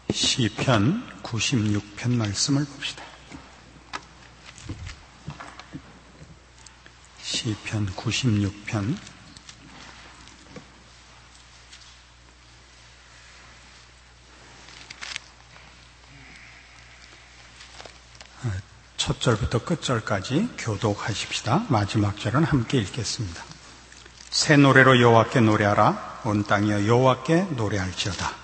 시편 96편 말씀을 봅시다. 시편 96편 첫 절부터 끝절까지 교독하십시다. 마지막 절은 함께 읽겠습니다. 새 노래로 여호와께 노래하라. 온 땅이여 여호와께 노래할지어다.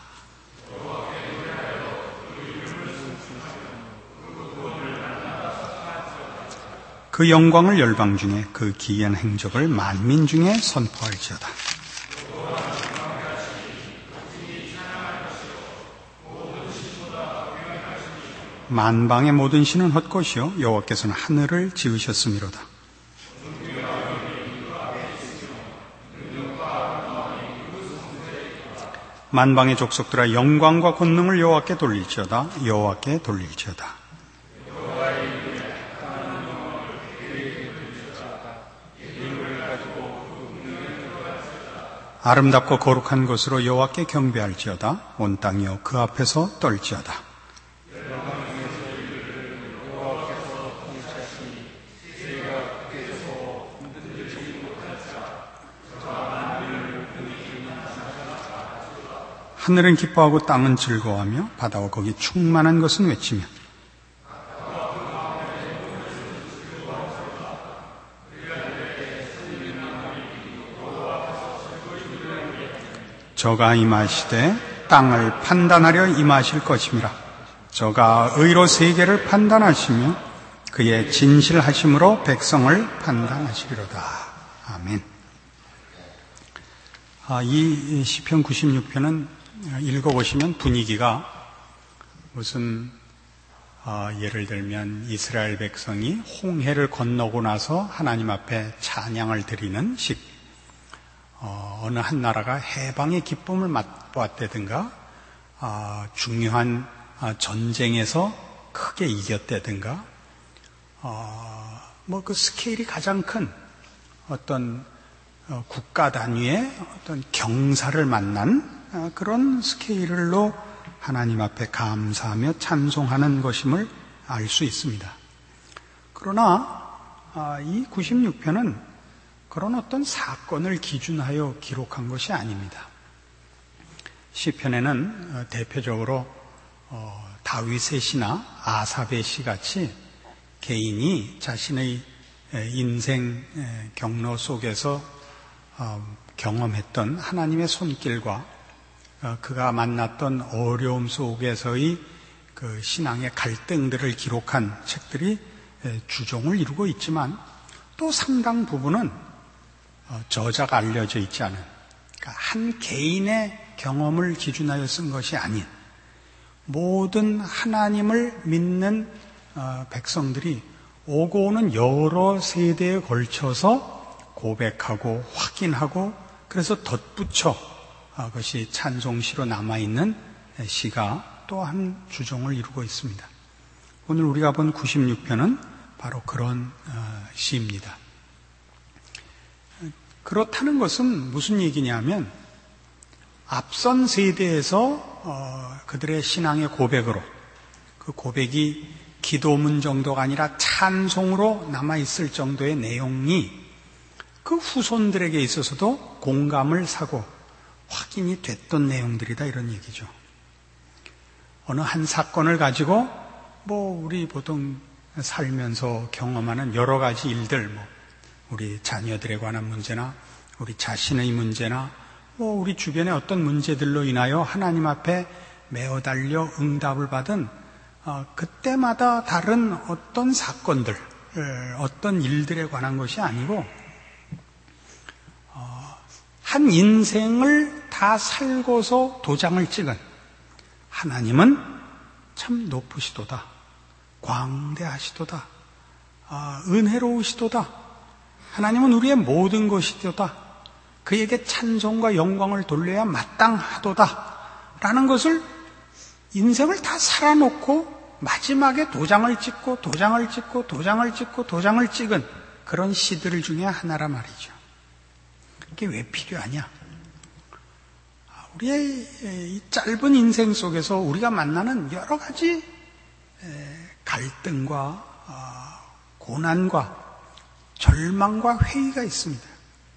그 영광을 열방 중에 그 기이한 행적을 만민 중에 선포할지어다. 만방의 모든 신은 헛것이요 여호와께서는 하늘을 지으셨음이로다. 만방의 족속들아 영광과 권능을 여호와께 돌릴지어다. 여호와께 돌릴지어다. 아름답고 거룩한 곳으로 여호와께 경배할지어다. 온 땅이여 그 앞에서 떨지어다. 하늘은 기뻐하고 땅은 즐거워하며 바다와 거기 충만한 것은 외치며 저가 임하시되 땅을 판단하려 임하실 것임이라. 저가 의로 세계를 판단하시며 그의 진실하심으로 백성을 판단하시리로다. 아멘. 이 시편 96편은 읽어보시면 분위기가 무슨 예를 들면 이스라엘 백성이 홍해를 건너고 나서 하나님 앞에 찬양을 드리는 식, 어느 한 나라가 해방의 기쁨을 맛보았다든가, 중요한 전쟁에서 크게 이겼다든가, 그 스케일이 가장 큰 어떤 국가 단위의 어떤 경사를 만난 그런 스케일로 하나님 앞에 감사하며 찬송하는 것임을 알 수 있습니다. 그러나 이 96편은 그런 어떤 사건을 기준하여 기록한 것이 아닙니다. 시편에는 대표적으로 다윗의 시나 아삽의 시 같이 개인이 자신의 인생 경로 속에서 경험했던 하나님의 손길과 그가 만났던 어려움 속에서의 그 신앙의 갈등들을 기록한 책들이 주종을 이루고 있지만, 또 상당 부분은 저자가 알려져 있지 않은, 그러니까 한 개인의 경험을 기준하여 쓴 것이 아닌 모든 하나님을 믿는 백성들이 오고 오는 여러 세대에 걸쳐서 고백하고 확인하고 그래서 덧붙여 그것이 찬송시로 남아있는 시가 또 한 주종을 이루고 있습니다. 오늘 우리가 본 96편은 바로 그런 시입니다. 그렇다는 것은 무슨 얘기냐면, 앞선 세대에서 그들의 신앙의 고백으로, 그 고백이 기도문 정도가 아니라 찬송으로 남아있을 정도의 내용이 그 후손들에게 있어서도 공감을 사고 확인이 됐던 내용들이다, 이런 얘기죠. 어느 한 사건을 가지고 우리 보통 살면서 경험하는 여러 가지 일들, 우리 자녀들에 관한 문제나 우리 자신의 문제나 우리 주변의 어떤 문제들로 인하여 하나님 앞에 매어 달려 응답을 받은 그때마다 다른 어떤 사건들, 어떤 일들에 관한 것이 아니고 한 인생을 다 살고서 도장을 찍은, 하나님은 참 높으시도다, 광대하시도다, 은혜로우시도다, 하나님은 우리의 모든 것이도다, 그에게 찬송과 영광을 돌려야 마땅하도다 라는 것을 인생을 다 살아놓고 마지막에 도장을 찍고 도장을 찍고 도장을 찍고 도장을 찍은 그런 시들 중에 하나라 말이죠. 이게 왜 필요하냐? 우리의 이 짧은 인생 속에서 우리가 만나는 여러 가지 갈등과 고난과 절망과 회의가 있습니다.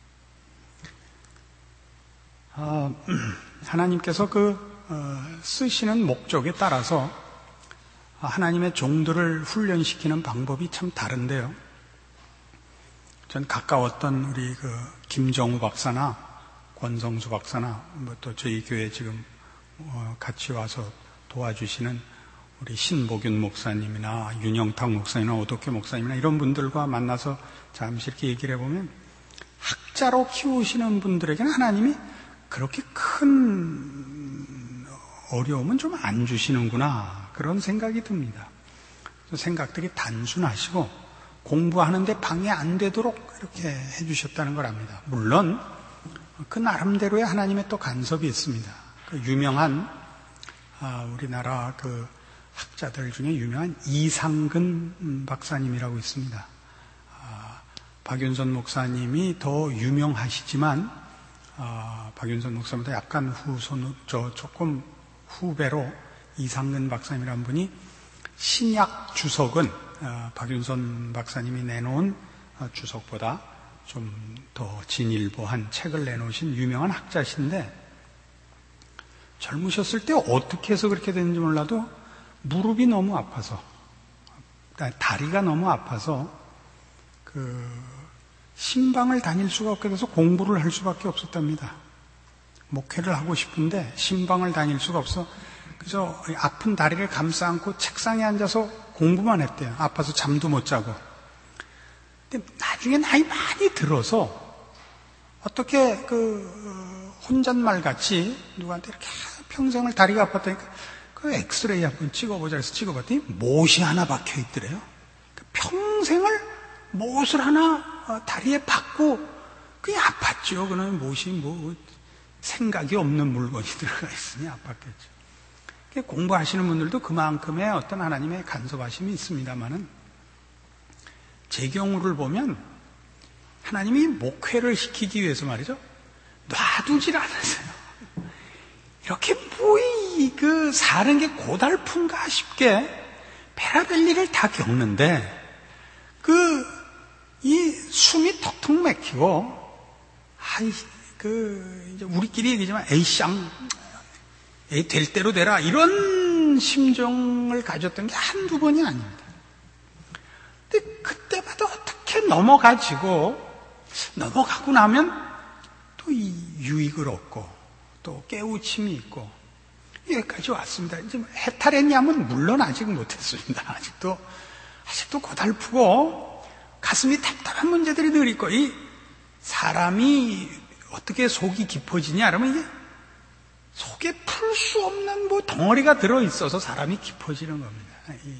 하나님께서 쓰시는 목적에 따라서 하나님의 종들을 훈련시키는 방법이 참 다른데요. 전 가까웠던 우리 김정우 박사나 권성수 박사나 또 저희 교회 지금 같이 와서 도와주시는 우리 신보균 목사님이나 윤영탁 목사님이나 오덕회 목사님이나 이런 분들과 만나서 잠시 이렇게 얘기를 해보면 학자로 키우시는 분들에게는 하나님이 그렇게 큰 어려움은 좀 안 주시는구나 그런 생각이 듭니다. 생각들이 단순하시고 공부하는데 방해 안 되도록 이렇게 해주셨다는 걸 압니다. 물론 그 나름대로의 하나님의 또 간섭이 있습니다. 유명한 우리나라 학자들 중에 유명한 이상근 박사님이라고 있습니다. 박윤선 목사님이 더 유명하시지만 박윤선 목사님보다 약간 조금 후배로 이상근 박사님이라는 분이 신약 주석은 박윤선 박사님이 내놓은 주석보다 좀 더 진일보한 책을 내놓으신 유명한 학자신데 젊으셨을 때 어떻게 해서 그렇게 됐는지 몰라도 무릎이 너무 아파서 다리가 너무 아파서 신방을 다닐 수가 없게 돼서 공부를 할 수밖에 없었답니다. 목회를 하고 싶은데 신방을 다닐 수가 없어 그저 아픈 다리를 감싸 안고 책상에 앉아서 공부만 했대요. 아파서 잠도 못 자고. 근데 나중에 나이 많이 들어서 어떻게 혼잣말 같이 누구한테 이렇게 평생을 다리가 아팠다니까 엑스레이 한번 찍어보자 해서 찍어봤더니 못이 하나 박혀 있더래요. 평생을 못을 하나 다리에 박고 그게 아팠죠. 그러면 못이 생각이 없는 물건이 들어가 있으니 아팠겠죠. 공부하시는 분들도 그만큼의 어떤 하나님의 간섭하심이 있습니다만은 제 경우를 보면 하나님이 목회를 시키기 위해서 말이죠. 놔두질 않으세요. 이렇게 사는 게 고달픈가 싶게 베라벨 일을 다 겪는데 이 숨이 턱턱 막히고 이제 우리끼리 얘기지만 될 대로 되라 이런 심정을 가졌던 게 한두 번이 아닙니다. 근데 그때마다 어떻게 넘어가고 나면 또 이 유익을 얻고 또 깨우침이 있고 여기까지 왔습니다. 이제 해탈했냐면 물론 아직 못했습니다. 아직도 고달프고 가슴이 답답한 문제들이 늘 있고 이 사람이 어떻게 속이 깊어지냐 그러면 이게 속에 풀 수 없는 덩어리가 들어있어서 사람이 깊어지는 겁니다.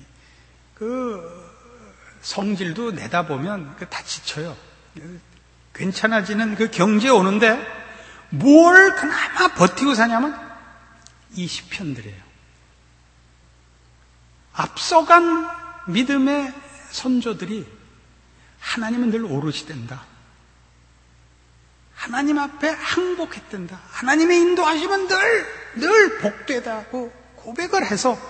성질도 내다보면 다 지쳐요. 괜찮아지는 경지에 오는데 뭘 그나마 버티고 사냐면 이 시편들이에요. 앞서간 믿음의 선조들이 하나님은 늘 오롯이 된다. 하나님 앞에 항복했단다. 하나님의 인도하시면 늘 복되다고 고백을 해서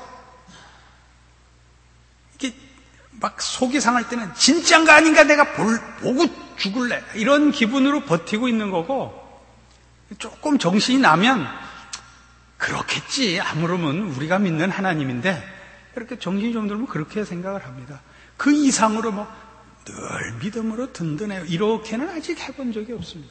이게 막 속이 상할 때는 진짠가 아닌가 내가 보고 죽을래 이런 기분으로 버티고 있는 거고 조금 정신이 나면 그렇겠지 아무르면 우리가 믿는 하나님인데 그렇게 정신이 좀 들면 그렇게 생각을 합니다. 그 이상으로 늘 믿음으로 든든해요. 이렇게는 아직 해본 적이 없습니다.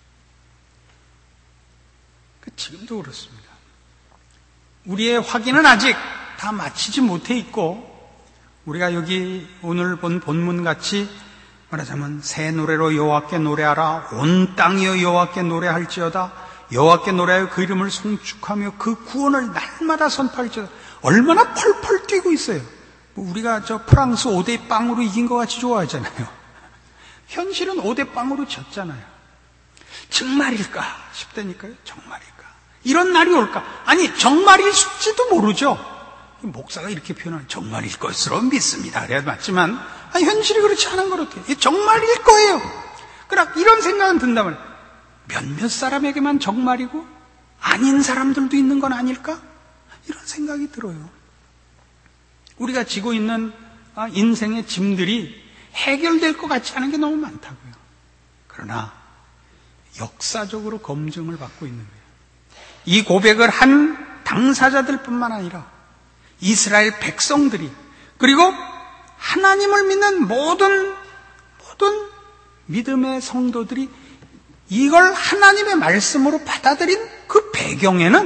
지금도 그렇습니다. 우리의 확인은 아직 다 마치지 못해 있고 우리가 여기 오늘 본 본문같이 말하자면 새 노래로 여호와께 노래하라 온 땅이여 여호와께 노래할지어다 여호와께 노래하여 그 이름을 송축하며 그 구원을 날마다 선포할지어다 얼마나 펄펄 뛰고 있어요. 우리가 프랑스 5대 빵으로 이긴 것 같이 좋아하잖아요. 현실은 5대 빵으로 졌잖아요. 정말일까 싶다니까요. 정말일까 이런 날이 올까? 아니 정말일지도 모르죠. 목사가 이렇게 표현하는 정말일 것으로 믿습니다. 그래야 맞지만 현실이 그렇지 않은 걸 어떻게 정말일 거예요. 그러나 이런 생각은 든다면 몇몇 사람에게만 정말이고 아닌 사람들도 있는 건 아닐까? 이런 생각이 들어요. 우리가 지고 있는 인생의 짐들이 해결될 것 같지 않은 게 너무 많다고요. 그러나 역사적으로 검증을 받고 있는 거예요. 이 고백을 한 당사자들뿐만 아니라 이스라엘 백성들이, 그리고 하나님을 믿는 모든 믿음의 성도들이 이걸 하나님의 말씀으로 받아들인 그 배경에는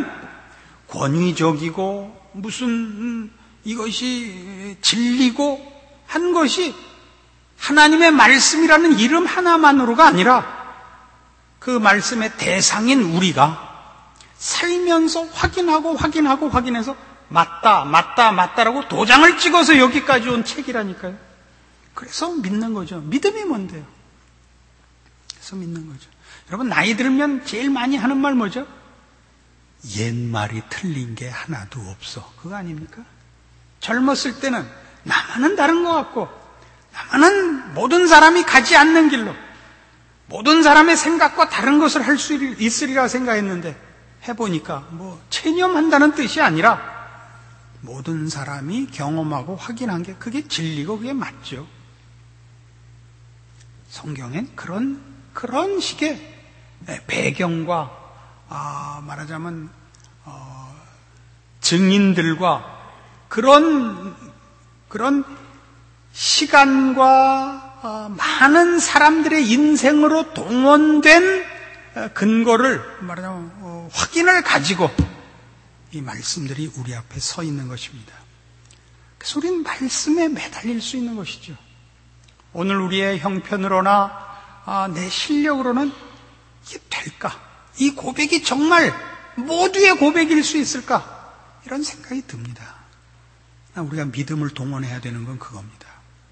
권위적이고 무슨 이것이 진리고 한 것이 하나님의 말씀이라는 이름 하나만으로가 아니라 그 말씀의 대상인 우리가 살면서 확인해서 맞다라고 도장을 찍어서 여기까지 온 책이라니까요. 그래서 믿는 거죠. 믿음이 뭔데요? 그래서 믿는 거죠. 여러분, 나이 들면 제일 많이 하는 말 뭐죠? 옛말이 틀린 게 하나도 없어. 그거 아닙니까? 젊었을 때는 나만은 다른 것 같고, 나만은 모든 사람이 가지 않는 길로, 모든 사람의 생각과 다른 것을 할 수 있으리라 생각했는데, 해보니까 체념한다는 뜻이 아니라 모든 사람이 경험하고 확인한 게 그게 진리고 그게 맞죠. 성경엔 그런 식의 배경과 말하자면 증인들과 그런 시간과 많은 사람들의 인생으로 동원된 근거를 말하자면 확인을 가지고 이 말씀들이 우리 앞에 서 있는 것입니다. 그래서 우리는 말씀에 매달릴 수 있는 것이죠. 오늘 우리의 형편으로나 내 실력으로는 이게 될까? 이 고백이 정말 모두의 고백일 수 있을까? 이런 생각이 듭니다. 우리가 믿음을 동원해야 되는 건 그겁니다.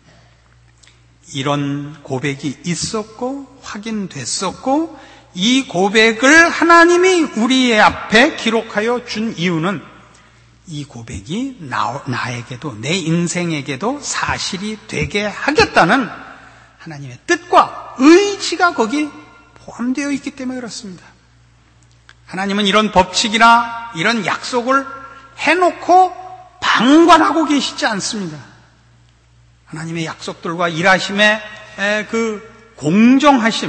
이런 고백이 있었고 확인됐었고 이 고백을 하나님이 우리의 앞에 기록하여 준 이유는 이 고백이 나에게도 내 인생에게도 사실이 되게 하겠다는 하나님의 뜻과 의지가 거기 포함되어 있기 때문에 그렇습니다. 하나님은 이런 법칙이나 이런 약속을 해놓고 방관하고 계시지 않습니다. 하나님의 약속들과 일하심의 그 공정하심,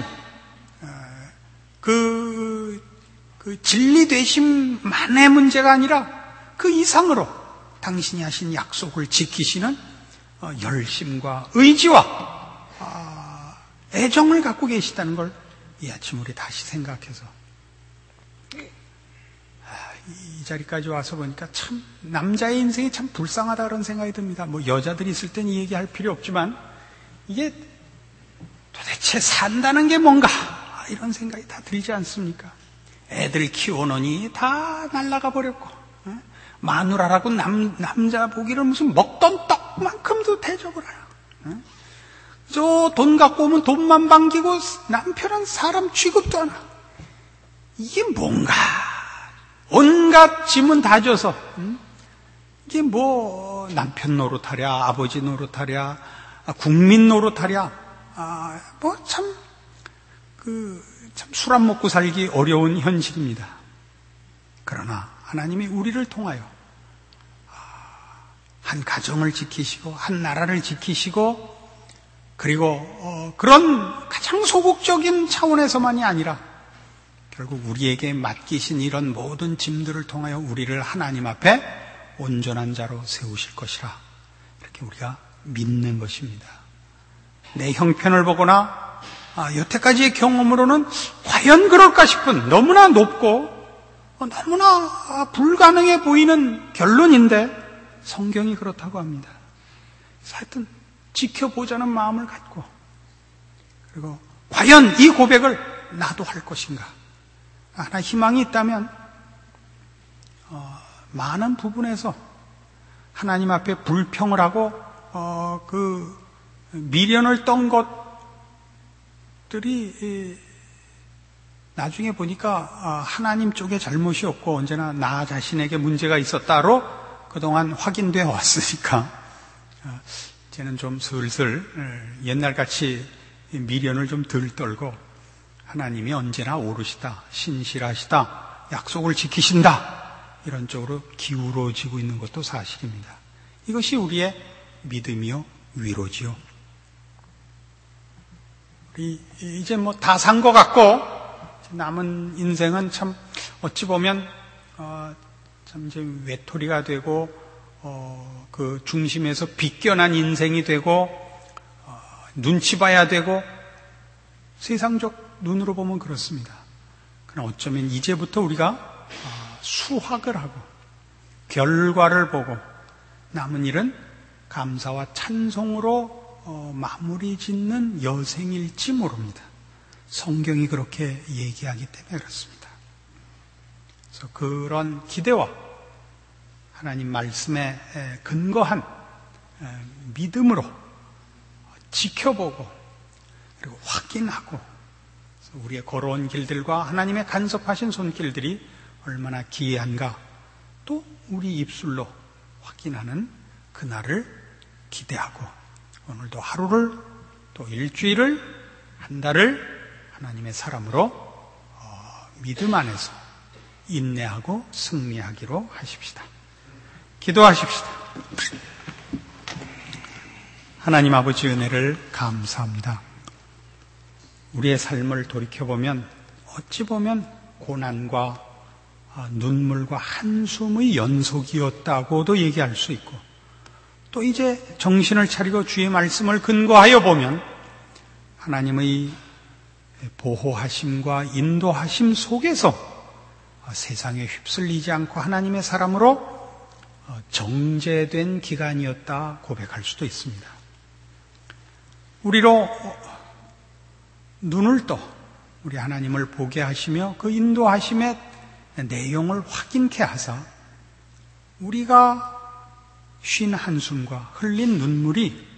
그 진리되심만의 문제가 아니라 그 이상으로 당신이 하신 약속을 지키시는 열심과 의지와 애정을 갖고 계시다는 걸 이 아침 우리 다시 생각해서 이 자리까지 와서 보니까 참 남자의 인생이 참 불쌍하다 그런 생각이 듭니다. 여자들이 있을 땐 이 얘기할 필요 없지만 이게 도대체 산다는 게 뭔가 이런 생각이 다 들지 않습니까? 애들 키워놓으니 다 날아가 버렸고 마누라라고 남자 보기를 무슨 먹던 떡만큼도 대접을 해요. 저 돈 갖고 오면 돈만 반기고 남편은 사람 취급도 안 하고 이게 뭔가 온갖 짐은 다 줘서 이게 남편 노릇하랴 아버지 노릇하랴 국민 노릇하랴 참 술 안 먹고 살기 어려운 현실입니다. 그러나 하나님이 우리를 통하여 한 가정을 지키시고 한 나라를 지키시고 그리고 그런 가장 소극적인 차원에서만이 아니라 결국 우리에게 맡기신 이런 모든 짐들을 통하여 우리를 하나님 앞에 온전한 자로 세우실 것이라 이렇게 우리가 믿는 것입니다. 내 형편을 보거나 여태까지의 경험으로는 과연 그럴까 싶은 너무나 높고 너무나 불가능해 보이는 결론인데 성경이 그렇다고 합니다. 하여튼 지켜보자는 마음을 갖고 그리고 과연 이 고백을 나도 할 것인가 하나 희망이 있다면 많은 부분에서 하나님 앞에 불평을 하고 그 미련을 떤 것들이 나중에 보니까 하나님 쪽에 잘못이 없고 언제나 나 자신에게 문제가 있었다로 그동안 확인되어 왔으니까 이제는 좀 슬슬 옛날같이 미련을 좀 덜 떨고 하나님이 언제나 옳으시다, 신실하시다 약속을 지키신다. 이런 쪽으로 기울어지고 있는 것도 사실입니다. 이것이 우리의 믿음이요 위로지요. 우리 이제 뭐 다 산 것 같고 남은 인생은 참 어찌 보면 참 이제 외톨이가 되고 그 중심에서 비껴난 인생이 되고 눈치 봐야 되고 세상적 눈으로 보면 그렇습니다. 그러나 어쩌면 이제부터 우리가 수확을 하고 결과를 보고 남은 일은 감사와 찬송으로 마무리 짓는 여생일지 모릅니다. 성경이 그렇게 얘기하기 때문에 그렇습니다. 그래서 그런 기대와 하나님 말씀에 근거한 믿음으로 지켜보고 그리고 확인하고 우리의 걸어온 길들과 하나님의 간섭하신 손길들이 얼마나 기이한가 또 우리 입술로 확인하는 그날을 기대하고 오늘도 하루를 또 일주일을 한 달을 하나님의 사람으로 믿음 안에서 인내하고 승리하기로 하십시다. 기도하십시다. 하나님 아버지 은혜를 감사합니다. 우리의 삶을 돌이켜보면 어찌 보면 고난과 눈물과 한숨의 연속이었다고도 얘기할 수 있고 또 이제 정신을 차리고 주의 말씀을 근거하여 보면 하나님의 보호하심과 인도하심 속에서 세상에 휩쓸리지 않고 하나님의 사람으로 정제된 기간이었다 고백할 수도 있습니다. 우리로 눈을 떠 우리 하나님을 보게 하시며 그 인도하심의 내용을 확인케 하사 우리가 쉰 한숨과 흘린 눈물이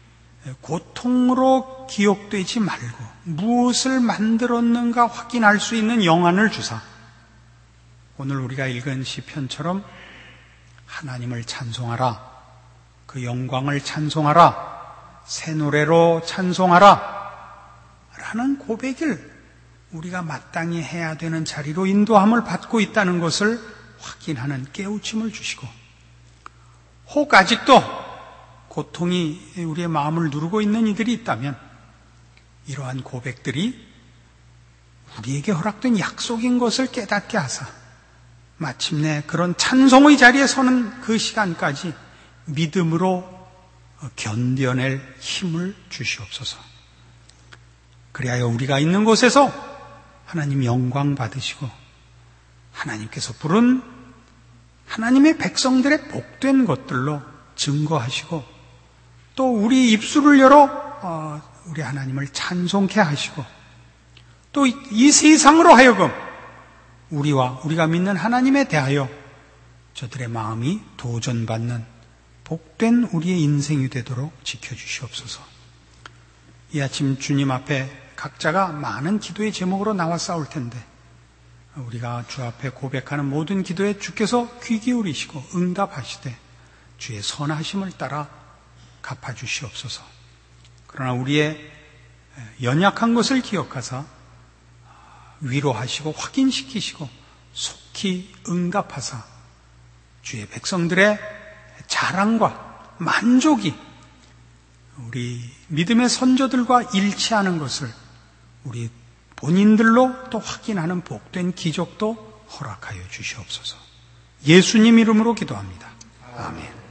고통으로 기억되지 말고 무엇을 만들었는가 확인할 수 있는 영안을 주사 오늘 우리가 읽은 시편처럼 하나님을 찬송하라, 그 영광을 찬송하라, 새 노래로 찬송하라 라는 고백을 우리가 마땅히 해야 되는 자리로 인도함을 받고 있다는 것을 확인하는 깨우침을 주시고 혹 아직도 고통이 우리의 마음을 누르고 있는 이들이 있다면 이러한 고백들이 우리에게 허락된 약속인 것을 깨닫게 하사 마침내 그런 찬송의 자리에 서는 그 시간까지 믿음으로 견뎌낼 힘을 주시옵소서. 그리하여 우리가 있는 곳에서 하나님 영광 받으시고 하나님께서 부른 하나님의 백성들의 복된 것들로 증거하시고 또 우리 입술을 열어 우리 하나님을 찬송케 하시고 또 이 세상으로 하여금 우리와 우리가 믿는 하나님에 대하여 저들의 마음이 도전받는 복된 우리의 인생이 되도록 지켜주시옵소서. 이 아침 주님 앞에 각자가 많은 기도의 제목으로 나와 싸울 텐데 우리가 주 앞에 고백하는 모든 기도에 주께서 귀 기울이시고 응답하시되 주의 선하심을 따라 갚아주시옵소서. 그러나 우리의 연약한 것을 기억하사 위로하시고 확인시키시고 속히 응답하사 주의 백성들의 자랑과 만족이 우리 믿음의 선조들과 일치하는 것을 우리 본인들로 또 확인하는 복된 기적도 허락하여 주시옵소서. 예수님 이름으로 기도합니다. 아멘.